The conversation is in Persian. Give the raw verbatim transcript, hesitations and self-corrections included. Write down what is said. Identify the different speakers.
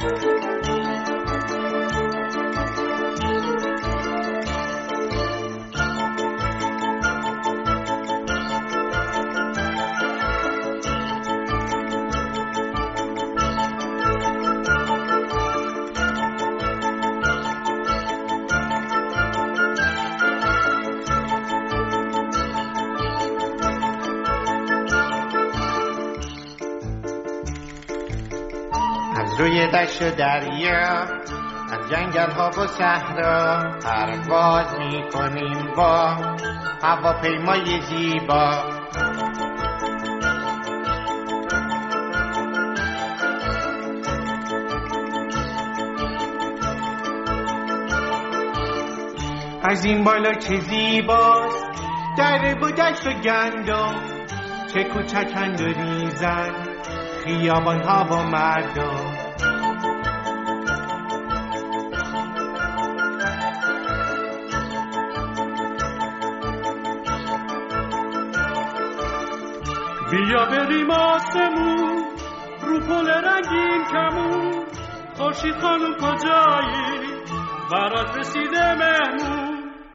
Speaker 1: روی دشت و دریا، از جنگل ها و صحرا، پرواز می کنیم با هواپیمای زیبا. از این بالا چه زیباست دره و دشت و گندم، چه کوچکند و ریزن خیابان ها و مردم.
Speaker 2: بیا بریم آسمون رو پل رنگین کمون، خورشید خانم کجایی برات رسیده مهمون.